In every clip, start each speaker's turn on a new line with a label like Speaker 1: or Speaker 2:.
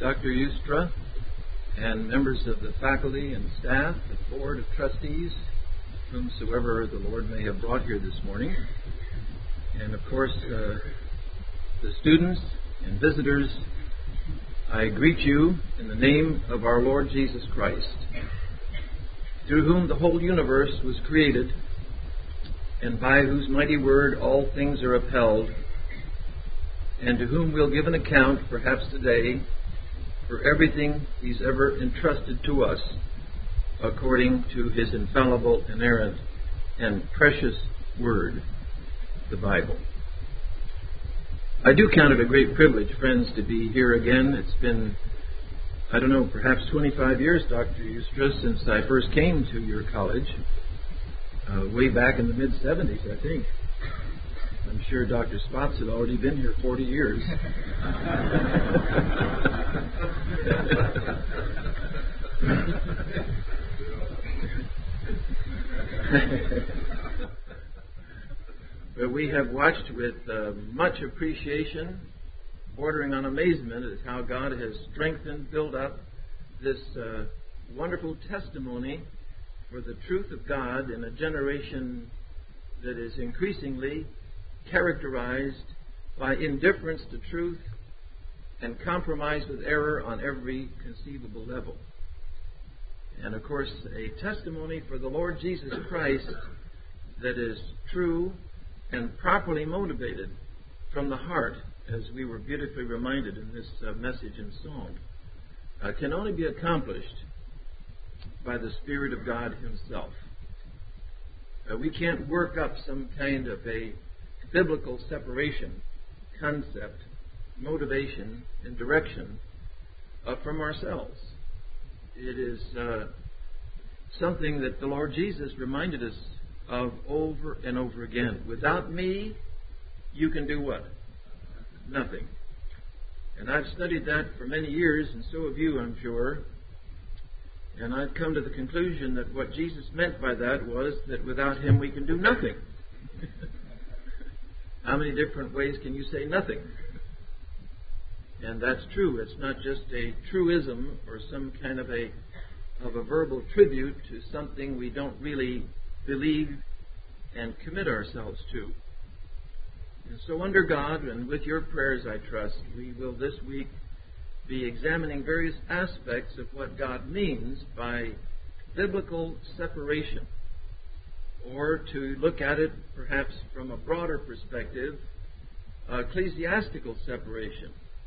Speaker 1: Dr. Eustra, and members of the faculty and staff, the Board of Trustees, whomsoever the Lord may have brought here this morning, and of course the students and visitors. I greet you in the name of our Lord Jesus Christ, through whom the whole universe was created, and by whose mighty word all things are upheld, and to whom we'll give an account perhaps today for everything He's ever entrusted to us according to His infallible, inerrant, and precious word, the Bible. I do count it a great privilege, friends, to be here again. It's been, perhaps 25 years, Dr. Eustra, since I first came to your college, way back in the mid-'70s, I think. I'm sure Dr. Spots had already been here 40 years. But we have watched with much appreciation, bordering on amazement, at how God has strengthened, built up this wonderful testimony for the truth of God in a generation that is increasingly characterized by indifference to truth and compromise with error on every conceivable level. And of course, a testimony for the Lord Jesus Christ that is true and properly motivated from the heart, as we were beautifully reminded in this message and song, can only be accomplished by the Spirit of God Himself. We can't work up some kind of a biblical separation, concept, motivation, and direction from ourselves. It is something that the Lord Jesus reminded us of over and over again. Without me, you can do what? Nothing. And I've studied that for many years, and so have you, I'm sure. And I've come to the conclusion that what Jesus meant by that was that without Him we can do nothing. How many different ways can you say nothing? And that's true. It's not just a truism or some kind of a verbal tribute to something we don't really believe and commit ourselves to. And so under God, and with your prayers, I trust, we will this week be examining various aspects of what God means by biblical separation, or to look at it perhaps from a broader perspective, ecclesiastical separation.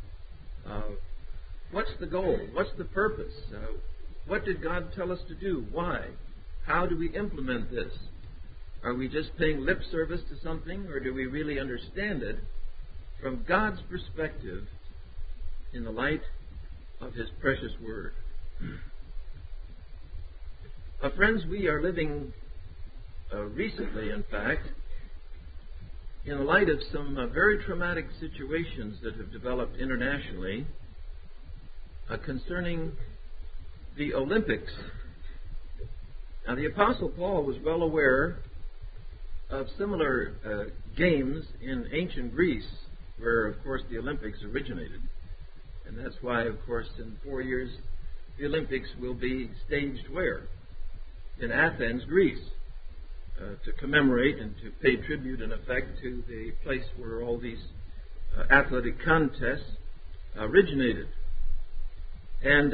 Speaker 1: What's the goal? What's the purpose? What did God tell us to do? Why? How do we implement this? Are we just paying lip service to something, or do we really understand it from God's perspective in the light of His precious Word? Friends, we are living recently, in fact, in the light of some very traumatic situations that have developed internationally concerning the Olympics. Now, the Apostle Paul was well aware of similar games in ancient Greece, where, of course, the Olympics originated. And that's why, of course, in 4 years, the Olympics will be staged where? In Athens, Greece, to commemorate and to pay tribute, in effect, to the place where all these athletic contests originated. And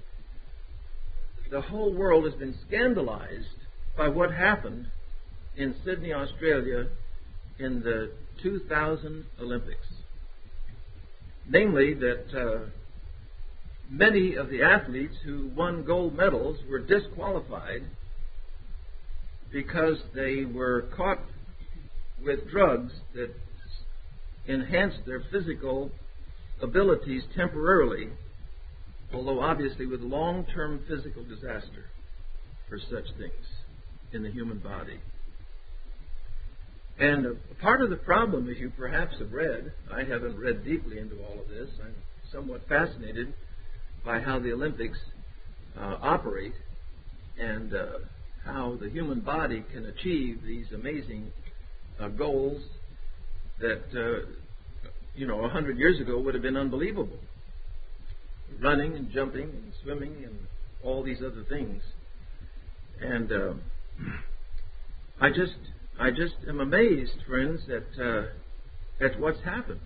Speaker 1: the whole world has been scandalized by what happened in Sydney, Australia, in the 2000 Olympics. Namely, that many of the athletes who won gold medals were disqualified because they were caught with drugs that enhanced their physical abilities temporarily, although obviously with long-term physical disaster for such things in the human body. And a part of the problem, as you perhaps have read, I haven't read deeply into all of this, I'm somewhat fascinated by how the Olympics operate and how the human body can achieve these amazing goals that, 100 years ago would have been unbelievable. running and jumping and swimming and all these other things. And I just am amazed, friends, at what's happened.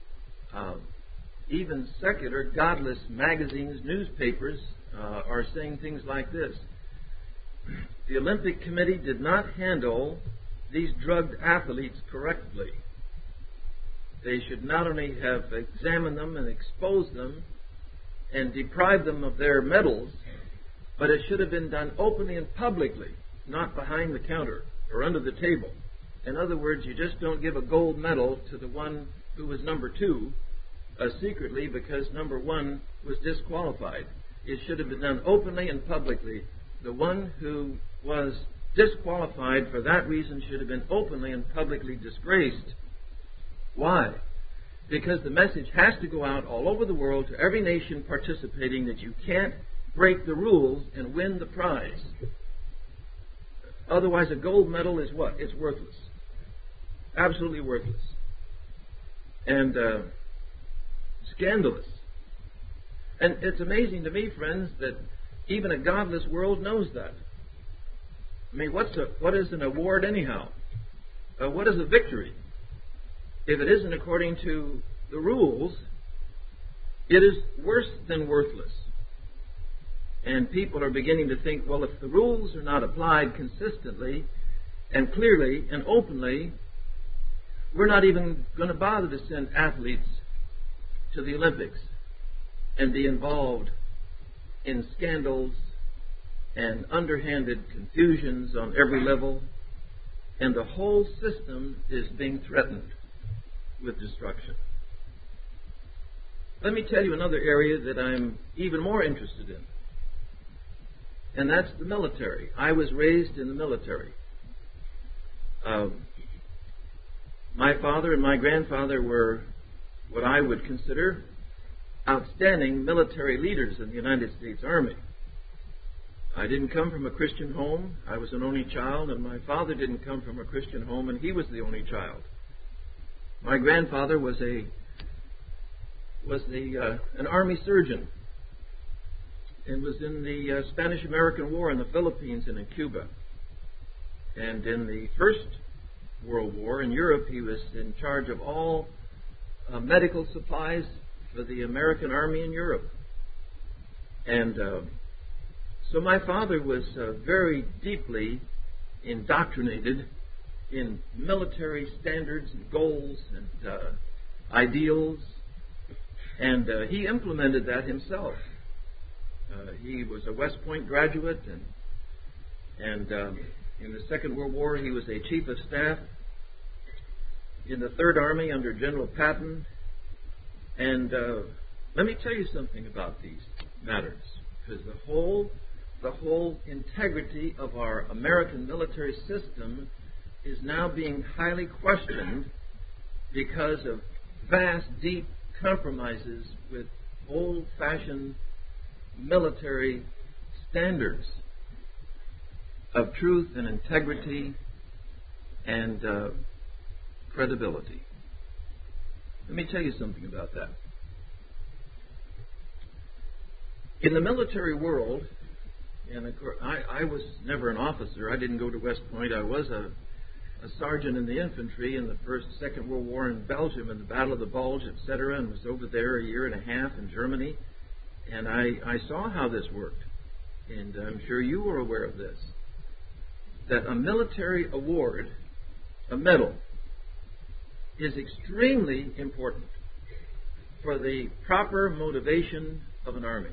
Speaker 1: Even secular, godless magazines, newspapers are saying things like this. The Olympic Committee did not handle these drugged athletes correctly. They should not only have examined them and exposed them and deprived them of their medals, but it should have been done openly and publicly, not behind the counter or under the table. In other words, you just don't give a gold medal to the one who was number 2 secretly because number 1 was disqualified. It should have been done openly and publicly. The one who was disqualified for that reason should have been openly and publicly disgraced. Why? Because the message has to go out all over the world to every nation participating that you can't break the rules and win the prize. Otherwise, a gold medal is what? It's worthless. Absolutely worthless. And scandalous. And it's amazing to me, friends, that even a godless world knows that. I mean, what is an award anyhow? What is a victory? If it isn't according to the rules, it is worse than worthless. And people are beginning to think, well, if the rules are not applied consistently and clearly and openly, we're not even going to bother to send athletes to the Olympics and be involved in scandals and underhanded confusions on every level. And the whole system is being threatened with destruction. Let me tell you another area that I'm even more interested in. And that's the military. I was raised in the military. My father and my grandfather were what I would consider outstanding military leaders in the United States Army. I didn't come from a Christian home. I was an only child, and my father didn't come from a Christian home, and he was the only child. My grandfather was an army surgeon and was in the Spanish-American War in the Philippines and in Cuba. And in the First World War in Europe, he was in charge of all medical supplies for the American Army in Europe. And so my father was very deeply indoctrinated in military standards and goals and ideals, and he implemented that himself. He was a West Point graduate, and in the Second World War he was a chief of staff in the Third Army under General Patton. And let me tell you something about these matters, because the whole integrity of our American military system is now being highly questioned because of vast, deep compromises with old-fashioned military standards of truth and integrity and credibility. Let me tell you something about that. In the military world, and of course, I was never an officer. I didn't go to West Point. I was a sergeant in the infantry in the Second World War in Belgium in the Battle of the Bulge, etc., and was over there a year and a half in Germany. And I saw how this worked. And I'm sure you were aware of this. That a military award, a medal, is extremely important for the proper motivation of an army.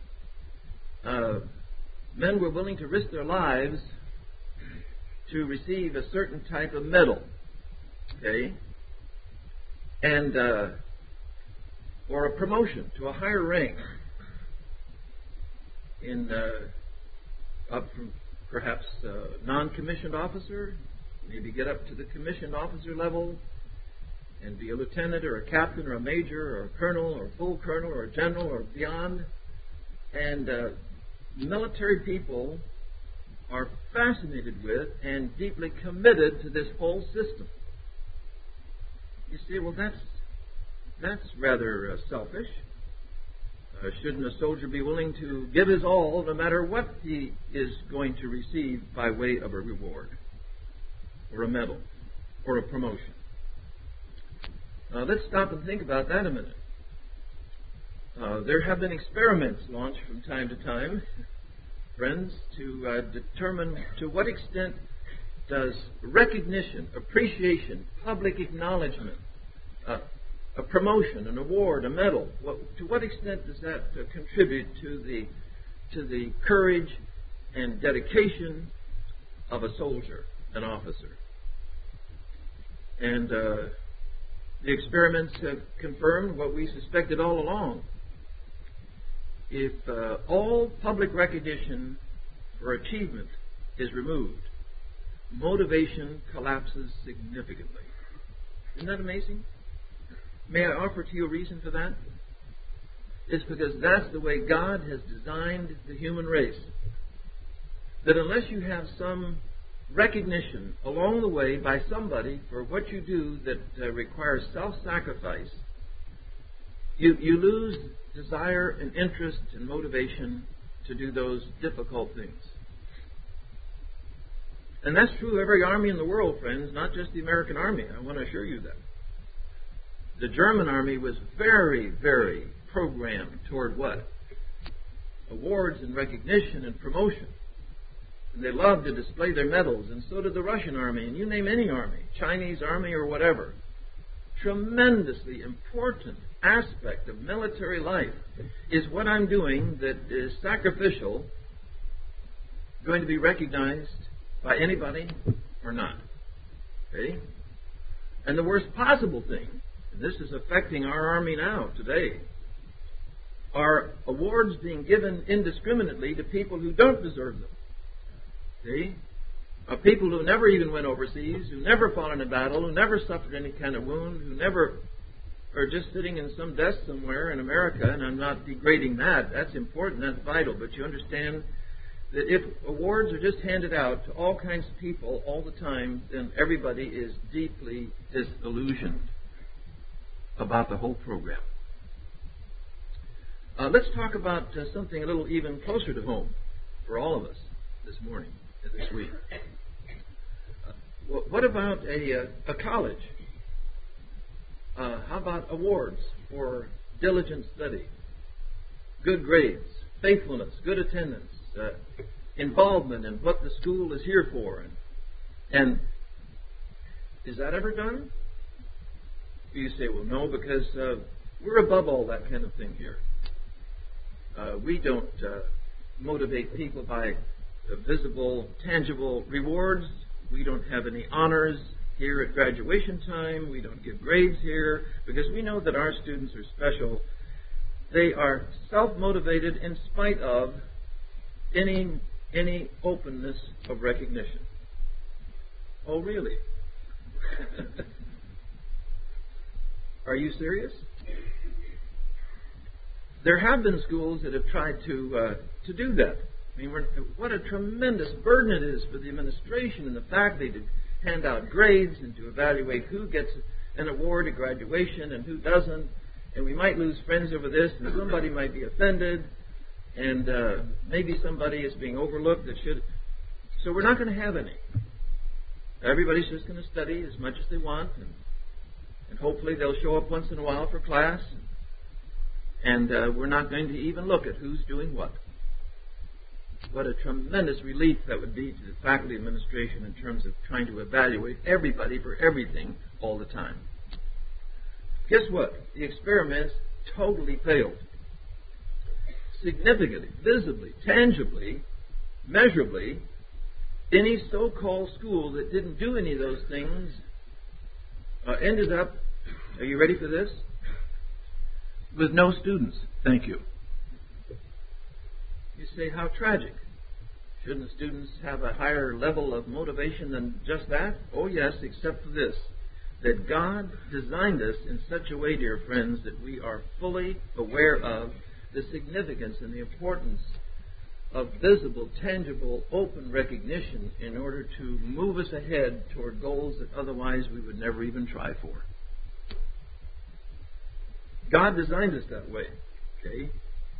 Speaker 1: Men were willing to risk their lives to receive a certain type of medal, okay, and or a promotion to a higher rank, up from perhaps non-commissioned officer, maybe get up to the commissioned officer level and be a lieutenant or a captain or a major or a colonel or a full colonel or a general or beyond. And military people are fascinated with and deeply committed to this whole system. You say, well, that's rather selfish. Shouldn't a soldier be willing to give his all no matter what he is going to receive by way of a reward or a medal or a promotion? Let's stop and think about that a minute. There have been experiments launched from time to time, friends, to determine to what extent does recognition, appreciation, public acknowledgement, a promotion, an award, a medal, to what extent does that contribute to the courage and dedication of a soldier, an officer? And the experiments have confirmed what we suspected all along. If all public recognition for achievement is removed, motivation collapses significantly. Isn't that amazing? May I offer to you a reason for that? It's because that's the way God has designed the human race. That unless you have some recognition along the way by somebody for what you do that requires self-sacrifice, you lose desire and interest and motivation to do those difficult things. And that's true of every army in the world, friends, not just the American army. I want to assure you that. The German army was very, very programmed toward what? Awards and recognition and promotion. And they loved to display their medals, and so did the Russian army, and you name any army, Chinese army or whatever. Tremendously important aspect of military life is what I'm doing that is sacrificial, going to be recognized by anybody or not. Okay? And the worst possible thing, and this is affecting our army now, today, are awards being given indiscriminately to people who don't deserve them. See? People who never even went overseas, who never fought in a battle, who never suffered any kind of wound, who never are just sitting in some desk somewhere in America, and I'm not degrading that. That's important, that's vital. But you understand that if awards are just handed out to all kinds of people all the time, then everybody is deeply disillusioned about the whole program. Let's talk about something a little even closer to home for all of us this morning, this week. What about a college? How about awards for diligent study, good grades, faithfulness, good attendance, involvement in what the school is here for? And is that ever done? You say, well, no, because we're above all that kind of thing here. We don't motivate people by visible, tangible rewards. We don't have any honors here at graduation time. We don't give grades here because we know that our students are special. They are self-motivated in spite of any openness of recognition. Oh, really? Are you serious? There have been schools that have tried to do that. I mean, what a tremendous burden it is for the administration and the faculty to hand out grades and to evaluate who gets an award at graduation and who doesn't. And we might lose friends over this, and somebody might be offended, and maybe somebody is being overlooked that should. So we're not going to have any. Everybody's just going to study as much as they want, and hopefully they'll show up once in a while for class. And we're not going to even look at who's doing what. What a tremendous relief that would be to the faculty administration in terms of trying to evaluate everybody for everything all the time. Guess what? The experiments totally failed. Significantly, visibly, tangibly, measurably, any so-called school that didn't do any of those things ended up, are you ready for this? With no students. Thank you. You say, how tragic. Shouldn't students have a higher level of motivation than just that? Oh, yes, except for this. That God designed us in such a way, dear friends, that we are fully aware of the significance and the importance of visible, tangible, open recognition in order to move us ahead toward goals that otherwise we would never even try for. God designed us that way. Okay?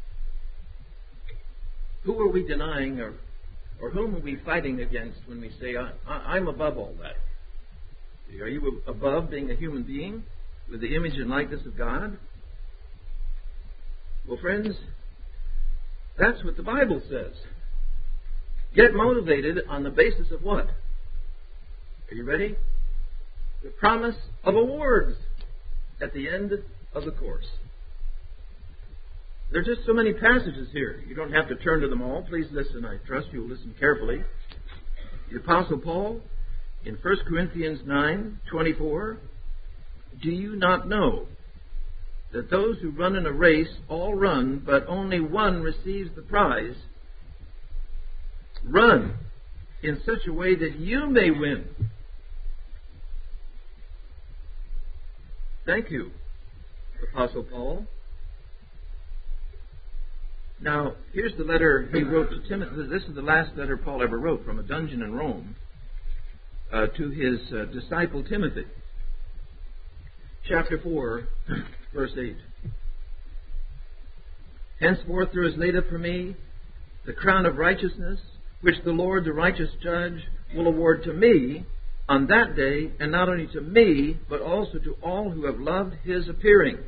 Speaker 1: Who are we denying, or whom are we fighting against when we say, I'm above all that? Are you above being a human being with the image and likeness of God? Well, friends, that's what the Bible says. Get motivated on the basis of what? Are you ready? The promise of awards at the end of the course. There's just so many passages here. You don't have to turn to them all. Please listen. I trust you'll listen carefully. The Apostle Paul, in 1 Corinthians 9:24, do you not know that those who run in a race all run, but only one receives the prize? Run in such a way that you may win. Thank you, Apostle Paul. Now, here's the letter he wrote to Timothy. This is the last letter Paul ever wrote from a dungeon in Rome to his disciple Timothy. Chapter 4, verse 8. Henceforth there is laid up for me the crown of righteousness, which the Lord, the righteous judge, will award to me on that day, and not only to me, but also to all who have loved his appearing.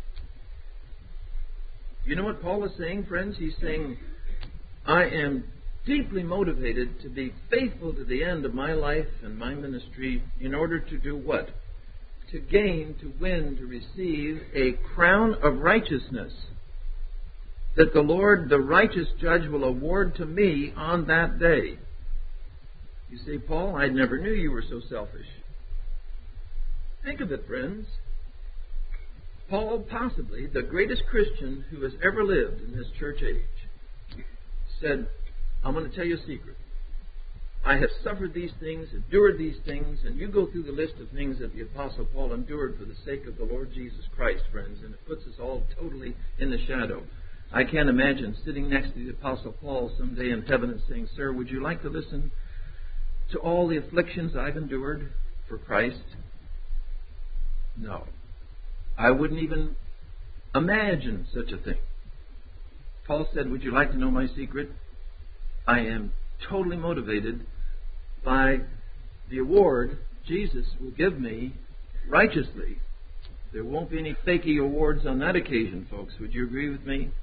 Speaker 1: You know what Paul is saying, friends? He's saying, I am deeply motivated to be faithful to the end of my life and my ministry in order to do what? To gain, to win, to receive a crown of righteousness that the Lord, the righteous judge, will award to me on that day. You say, Paul, I never knew you were so selfish. Think of it, friends. Paul, possibly the greatest Christian who has ever lived in this church age, said, I'm going to tell you a secret. I have suffered these things, endured these things, and you go through the list of things that the Apostle Paul endured for the sake of the Lord Jesus Christ, friends, and it puts us all totally in the shadow. I can't imagine sitting next to the Apostle Paul someday in heaven and saying, Sir, would you like to listen to all the afflictions I've endured for Christ? No. I wouldn't even imagine such a thing. Paul said, would you like to know my secret? I am totally motivated by the award Jesus will give me righteously. There won't be any fakey awards on that occasion, folks. Would you agree with me?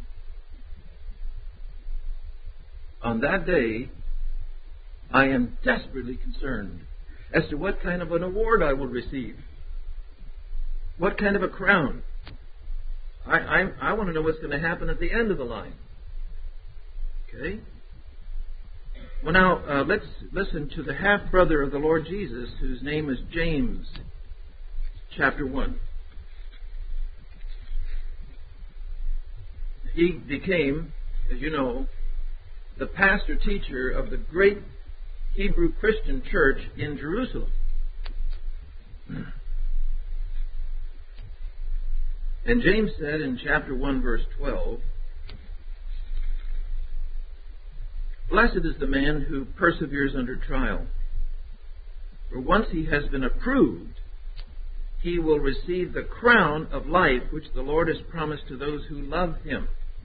Speaker 1: On that day, I am desperately concerned as to what kind of an award I will receive. What kind of a crown? I want to know what's going to happen at the end of the line. Okay? Well, now, let's listen to the half-brother of the Lord Jesus, whose name is James, chapter 1. He became, as you know, the pastor-teacher of the great Hebrew Christian church in Jerusalem. And James said in chapter 1, verse 12, Blessed is the man who perseveres under trial. For once he has been approved, he will receive the crown of life which the Lord has promised to those who love him.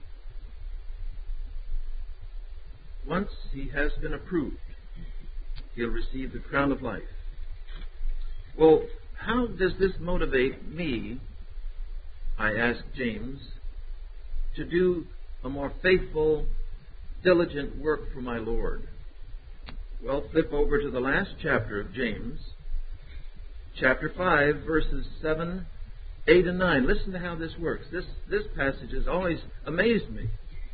Speaker 1: Once he has been approved, he'll receive the crown of life. Well, how does this motivate me, I ask James, to do a more faithful, diligent work for my Lord? Well, flip over to the last chapter of James, chapter 5, verses 7, 8, and 9. Listen to how this works. This passage has always amazed me.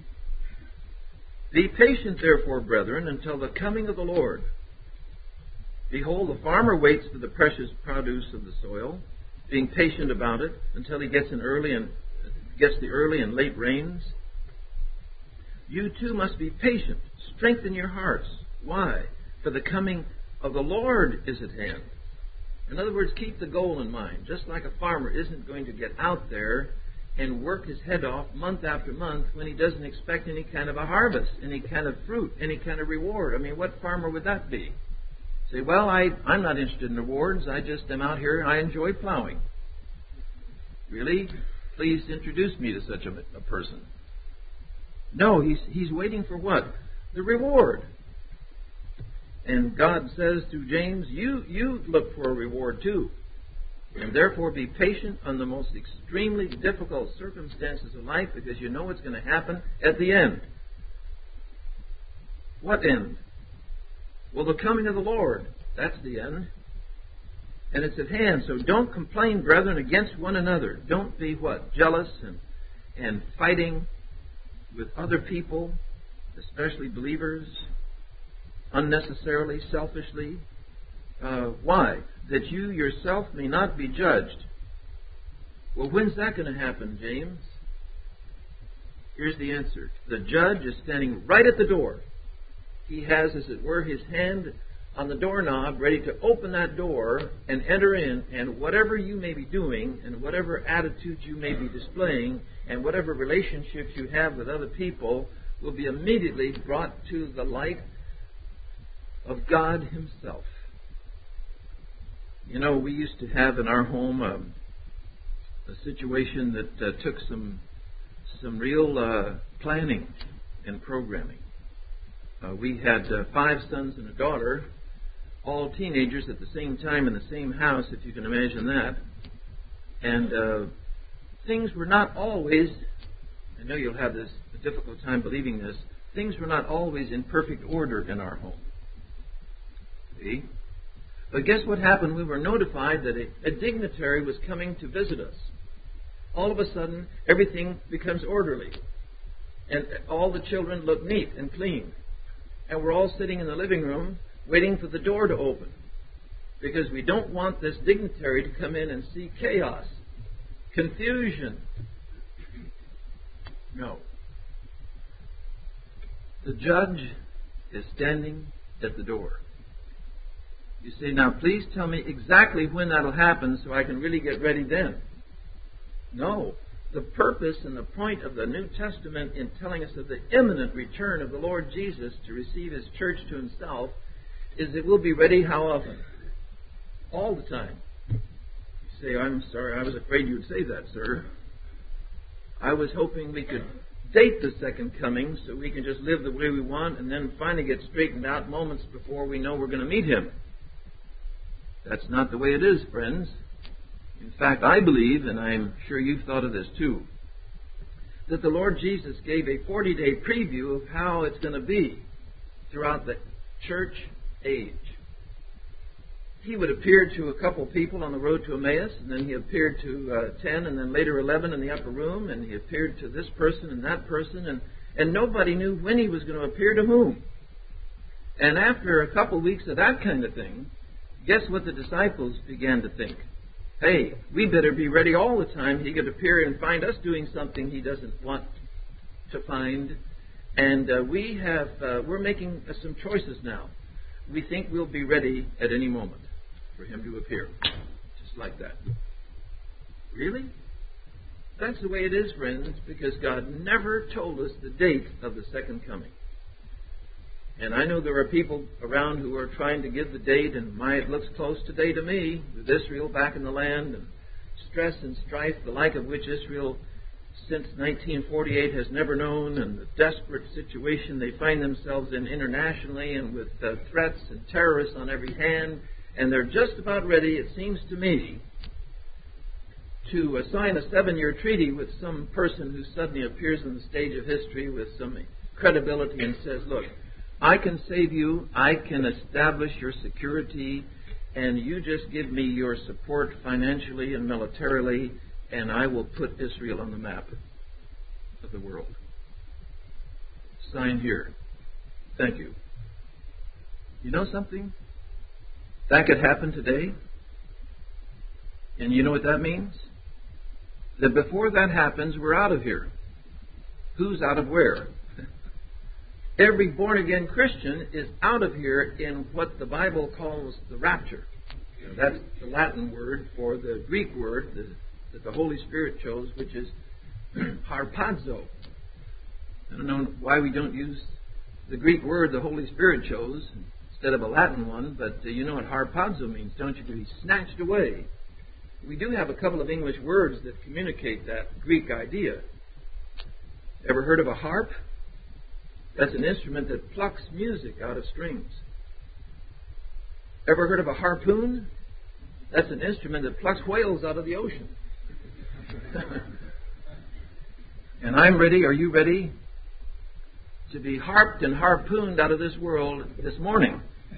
Speaker 1: Be patient, therefore, brethren, until the coming of the Lord. Behold, the farmer waits for the precious produce of the soil, being patient about it until he gets the early and late rains. You too must be patient. Strengthen your hearts. Why? For the coming of the Lord is at hand. In other words, keep the goal in mind. Just like a farmer isn't going to get out there and work his head off month after month when he doesn't expect any kind of a harvest, any kind of fruit, any kind of reward. I mean, what farmer would that be? Say, well, I'm not interested in rewards. I just am out here and I enjoy plowing. Really? Please introduce me to such a person. No, he's waiting for what? The reward. And God says through James, you look for a reward too. And therefore be patient on the most extremely difficult circumstances of life, because you know what's going to happen at the end. What end? Well, the coming of the Lord. That's the end. And it's at hand. So don't complain, brethren, against one another. Don't be what? Jealous and fighting with other people, especially believers, unnecessarily, selfishly. Why? That you yourself may not be judged. Well, when's that going to happen, James? Here's the answer. The judge is standing right at the door. He has, as it were, his hand on the doorknob, ready to open that door and enter in, and whatever you may be doing, and whatever attitudes you may be displaying, and whatever relationships you have with other people will be immediately brought to the light of God Himself. You know, we used to have in our home a situation that took some real planning and programming. We had 5 sons and a daughter, all teenagers at the same time in the same house, if you can imagine that. And things were not always, I know you'll have a difficult time believing this, things were not always in perfect order in our home. See? But guess what happened? We were notified that a dignitary was coming to visit us. All of a sudden, everything becomes orderly. And all the children look neat and clean. And we're all sitting in the living room waiting for the door to open. Because we don't want this dignitary to come in and see chaos, confusion. No. The judge is standing at the door. You say, now please tell me exactly when that'll happen so I can really get ready then. No. The purpose and the point of the New Testament in telling us of the imminent return of the Lord Jesus to receive His church to Himself is that we'll be ready how often? All the time. You say, I'm sorry, I was afraid you would say that, sir. I was hoping we could date the second coming so we can just live the way we want and then finally get straightened out moments before we know we're going to meet Him. That's not the way it is, friends. In fact, I believe, and I'm sure you've thought of this too, that the Lord Jesus gave a 40-day preview of how it's going to be throughout the church age. He would appear to a couple people on the road to Emmaus, and then He appeared to 10, and then later 11 in the upper room, and He appeared to this person and that person, and nobody knew when He was going to appear to whom. And after a couple weeks of that kind of thing, guess what the disciples began to think? Hey, we better be ready all the time. He could appear and find us doing something He doesn't want to find. And we're making some choices now. We think we'll be ready at any moment for Him to appear. Just like that. Really? That's the way it is, friends, because God never told us the date of the second coming. And I know there are people around who are trying to give the date, and it looks close today to me, with Israel back in the land, and stress and strife, the like of which Israel since 1948 has never known, and the desperate situation they find themselves in internationally, and with threats and terrorists on every hand, and they're just about ready, it seems to me, to sign a 7-year treaty with some person who suddenly appears on the stage of history with some credibility and says, look, I can save you, I can establish your security, and you just give me your support financially and militarily, and I will put Israel on the map of the world. Sign here. Thank you. You know something? That could happen today. And you know what that means? That before that happens, we're out of here. Who's out of where? Every born-again Christian is out of here in what the Bible calls the rapture. That's the Latin word for the Greek word that the Holy Spirit chose, which is harpazo. I don't know why we don't use the Greek word the Holy Spirit chose instead of a Latin one, but you know what harpazo means, don't you? To be snatched away. We do have a couple of English words that communicate that Greek idea. Ever heard of a harp? That's an instrument that plucks music out of strings. Ever heard of a harpoon? That's an instrument that plucks whales out of the ocean. And I'm ready, are you ready, to be harped and harpooned out of this world this morning?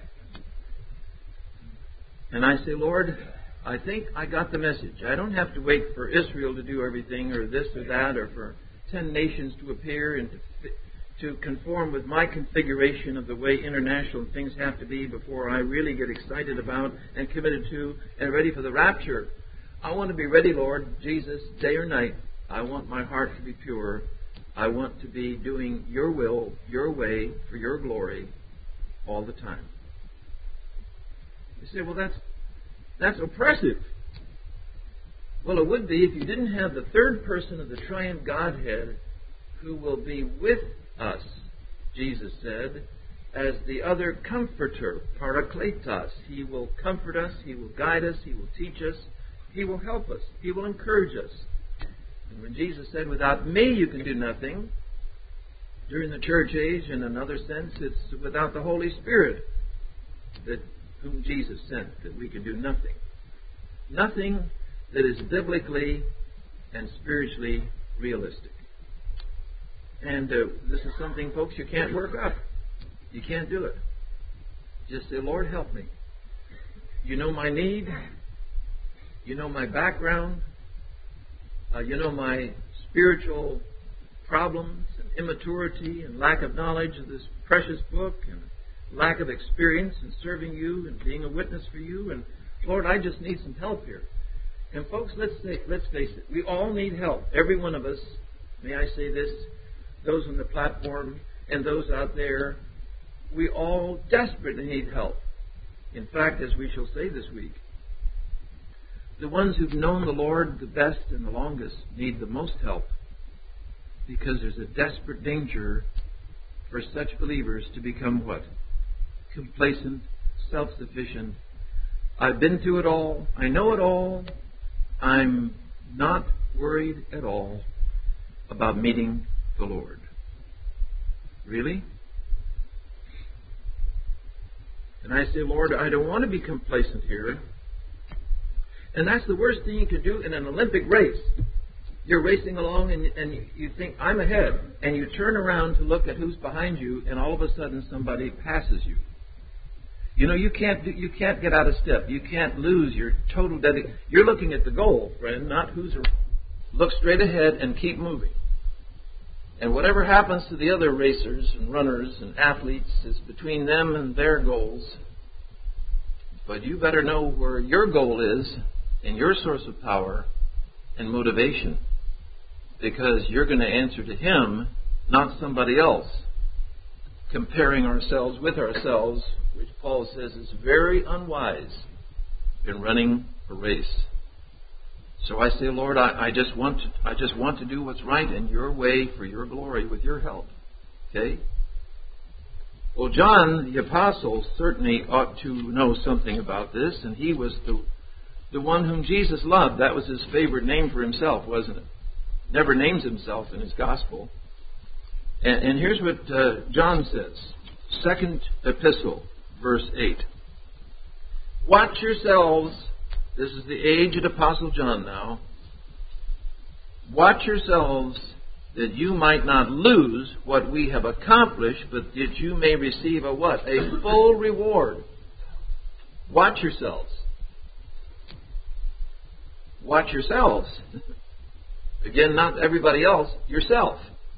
Speaker 1: And I say, Lord, I think I got the message. I don't have to wait for Israel to do everything or this or that, or for 10 nations to appear and to conform with my configuration of the way international things have to be before I really get excited about and committed to and ready for the rapture. I want to be ready, Lord Jesus, day or night. I want my heart to be pure. I want to be doing your will, your way, for your glory all the time. You say, well, that's oppressive. Well, it would be if you didn't have the third person of the triune Godhead who will be with us, Jesus said, as the other comforter, parakletos. He will comfort us, he will guide us, he will teach us, he will help us, he will encourage us. And when Jesus said, without me you can do nothing, during the church age, in another sense, it's without the Holy Spirit whom Jesus sent that we can do nothing. Nothing that is biblically and spiritually realistic. And this is something, folks, you can't work up. You can't do it. Just say, Lord, help me. You know my need. You know my background. You know my spiritual problems and immaturity and lack of knowledge of this precious book and lack of experience in serving you and being a witness for you. And Lord, I just need some help here. And folks, let's face it. We all need help. Every one of us. May I say this? Those on the platform and those out there, we all desperately need help. In fact, as we shall say this week, the ones who've known the Lord the best and the longest need the most help, because there's a desperate danger for such believers to become what? Complacent, self-sufficient. I've been through it all. I know it all. I'm not worried at all about meeting the Lord. Really? And I say, Lord, I don't want to be complacent here. And that's the worst thing you can do in an Olympic race. You're racing along and you think, I'm ahead. And you turn around to look at who's behind you, and all of a sudden somebody passes you. You know, you can't get out of step. You can't lose your total dedication. You're looking at the goal, friend, not who's around. Look straight ahead and keep moving. And whatever happens to the other racers and runners and athletes is between them and their goals. But you better know where your goal is and your source of power and motivation, because you're going to answer to Him, not somebody else. Comparing ourselves with ourselves, which Paul says is very unwise in running a race. So I say, Lord, I just want to do what's right in your way for your glory with your help. Okay? Well, John the Apostle certainly ought to know something about this, and he was the one whom Jesus loved. That was his favorite name for himself, wasn't it? Never names himself in his gospel. And here's what John says. 2nd epistle, verse 8. Watch yourselves. This is the aged Apostle John now. Watch yourselves that you might not lose what we have accomplished, but that you may receive a what? A full reward. Watch yourselves. Watch yourselves. Again, not everybody else, yourself.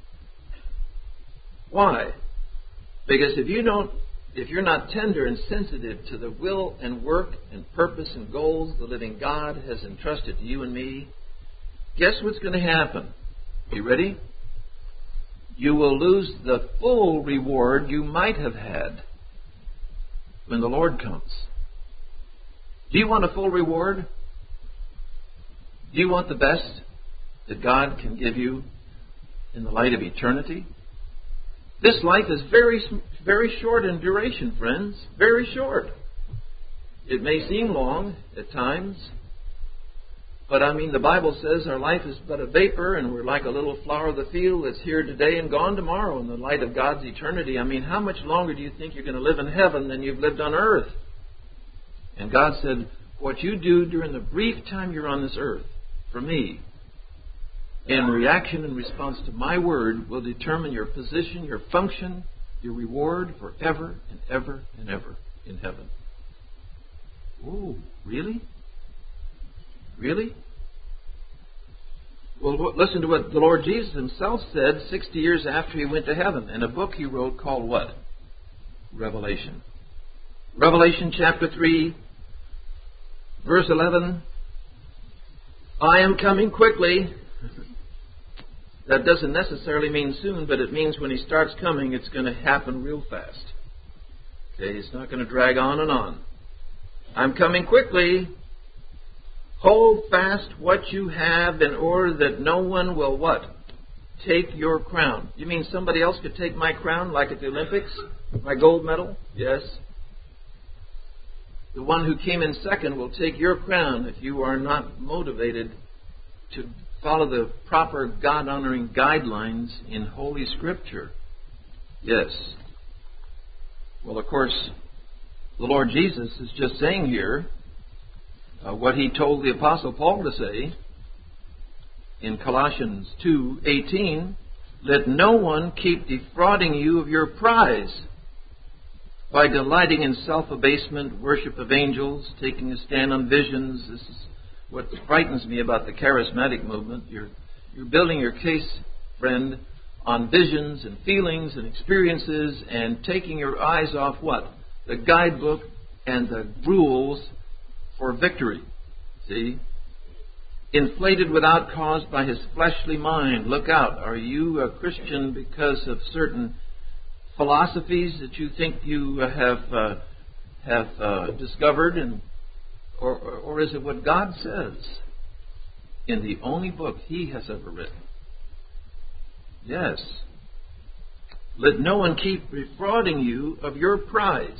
Speaker 1: Why? Because if you're not tender and sensitive to the will and work and purpose and goals the living God has entrusted to you and me, guess what's going to happen? You ready? You will lose the full reward you might have had when the Lord comes. Do you want a full reward? Do you want the best that God can give you in the light of eternity? This life is very, very short in duration, friends. Very short. It may seem long at times, But I mean, the Bible says our life is but a vapor, and we're like a little flower of the field that's here today and gone tomorrow in the light of God's eternity. I mean, how much longer do you think you're going to live in heaven than you've lived on earth? And God said, what you do during the brief time you're on this earth, for me, in reaction and response to my word, will determine your position, your function, your reward forever and ever and ever in heaven. Oh, really? Really? Well, listen to what the Lord Jesus himself said 60 years after he went to heaven in a book he wrote called what? Revelation. Revelation chapter 3, verse 11. I am coming quickly. That doesn't necessarily mean soon, but it means when he starts coming, it's going to happen real fast. Okay, it's not going to drag on and on. I'm coming quickly. Hold fast what you have in order that no one will what? Take your crown. You mean somebody else could take my crown like at the Olympics? My gold medal? Yes. The one who came in second will take your crown if you are not motivated to follow the proper God-honoring guidelines in Holy Scripture. Yes. Well, of course, the Lord Jesus is just saying here what he told the Apostle Paul to say in Colossians 2:18, let no one keep defrauding you of your prize by delighting in self-abasement, worship of angels, taking a stand on visions. This is what frightens me about the charismatic movement. You're building your case, friend, on visions and feelings and experiences and taking your eyes off what? The guidebook and the rules for victory. See? Inflated without cause by his fleshly mind. Look out. Are you a Christian because of certain philosophies that you think you have discovered, or is it what God says in the only book he has ever written? Yes. Let no one keep defrauding you of your prize.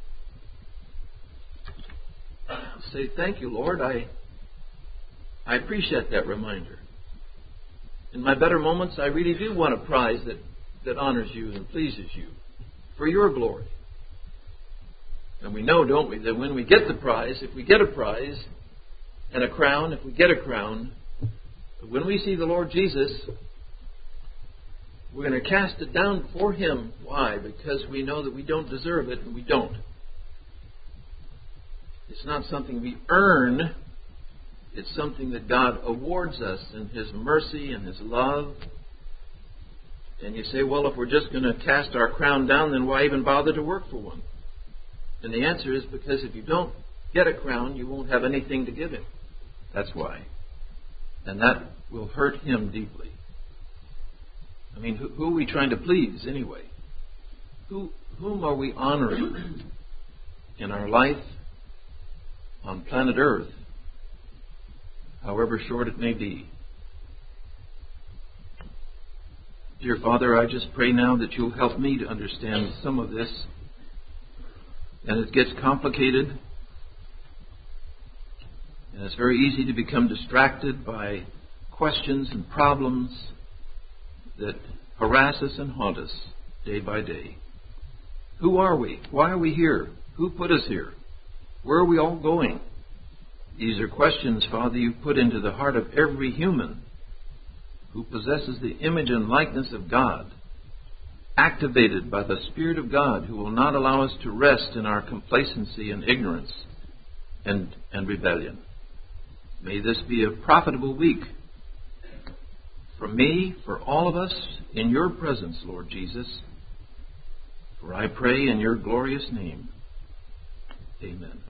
Speaker 1: Say, thank you, Lord. I appreciate that reminder. In my better moments, I really do want a prize that honors you and pleases you for your glory. And we know, don't we, that when we get the prize, if we get a prize and a crown, if we get a crown, when we see the Lord Jesus, we're going to cast it down before him. Why? Because we know that we don't deserve it, and we don't. It's not something we earn. It's something that God awards us in his mercy and his love. And you say, well, if we're just going to cast our crown down, then why even bother to work for one? And the answer is because if you don't get a crown, you won't have anything to give him. That's why. And that will hurt him deeply. I mean, who are we trying to please anyway? Whom are we honoring in our life on planet Earth, however short it may be? Dear Father, I just pray now that you'll help me to understand some of this. And it gets complicated. And it's very easy to become distracted by questions and problems that harass us and haunt us day by day. Who are we? Why are we here? Who put us here? Where are we all going? These are questions, Father, you put into the heart of every human who possesses the image and likeness of God, activated by the Spirit of God, who will not allow us to rest in our complacency and ignorance and rebellion. May this be a profitable week for me, for all of us, in your presence, Lord Jesus. For I pray in your glorious name. Amen.